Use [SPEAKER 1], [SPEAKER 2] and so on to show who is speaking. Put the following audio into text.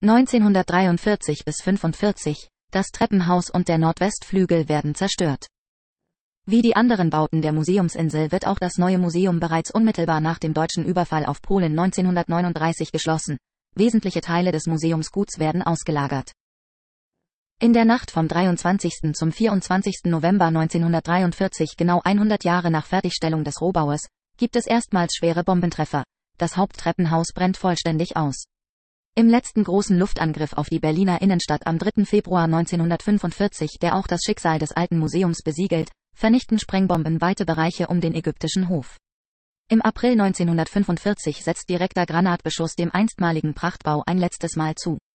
[SPEAKER 1] 1943 bis 45, das Treppenhaus und der Nordwestflügel werden zerstört. Wie die anderen Bauten der Museumsinsel wird auch das neue Museum bereits unmittelbar nach dem deutschen Überfall auf Polen 1939 geschlossen. Wesentliche Teile des Museumsguts werden ausgelagert. In der Nacht vom 23. zum 24. November 1943, genau 100 Jahre nach Fertigstellung des Rohbaues, gibt es erstmals schwere Bombentreffer. Das Haupttreppenhaus brennt vollständig aus. Im letzten großen Luftangriff auf die Berliner Innenstadt am 3. Februar 1945, der auch das Schicksal des alten Museums besiegelt, vernichten Sprengbomben weite Bereiche um den ägyptischen Hof. Im April 1945 setzt direkter Granatbeschuss dem einstmaligen Prachtbau ein letztes Mal zu.